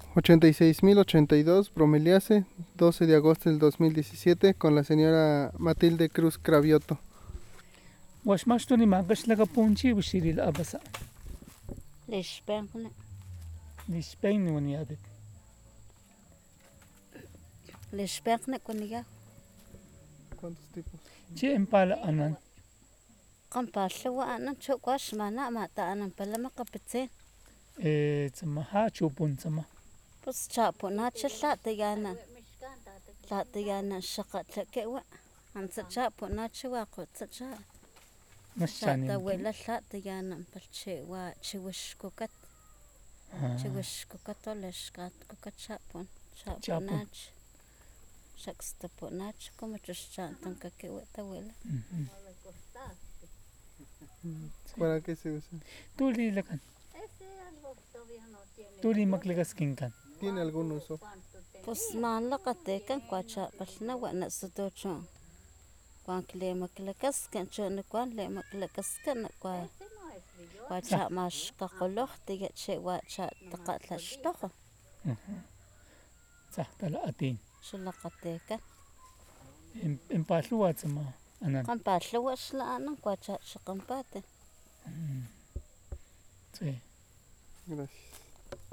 86.082, Bromeliace, 12 de agosto del 2017, con la señora Matilde Cruz Cravioto. Washmashtoni magaslaga punchi ushiril abasa. Lishpeng waniadet. Lishpeng kuniya. ¿Cuántos tipos? Che empala anan. Qampalluwa anan chukwash mana mata anan palama kapitse. Tsama chupun tsama. Pues chapunach latiyana. Latiyana shaqatlakewa. Ansa chapunach waqutsacha. Maschanin. Tawela latiyana palchewa chiwishkukat. Chiwishkukat oleshkat kukat chapun. Chapunach. Shakstapunach como chuschantan kakewa tawela. ¿Para qué se usa? Tuli lakan. Tuli maklegaskinkan. ¿Tiene algún uso? Pues malakatekan kwacha palna wana sutocho. Kwan kle maklekaskan chone kwan le maklekaskan kwa. Kwacha mash kakoloh tiga che wacha taqatlashtoqa. Tsahtala atin. Shulaqatekan. Empalluwa tsama anan. Qampalluwa shla anan kwacha shaqampate. Sí. Gracias.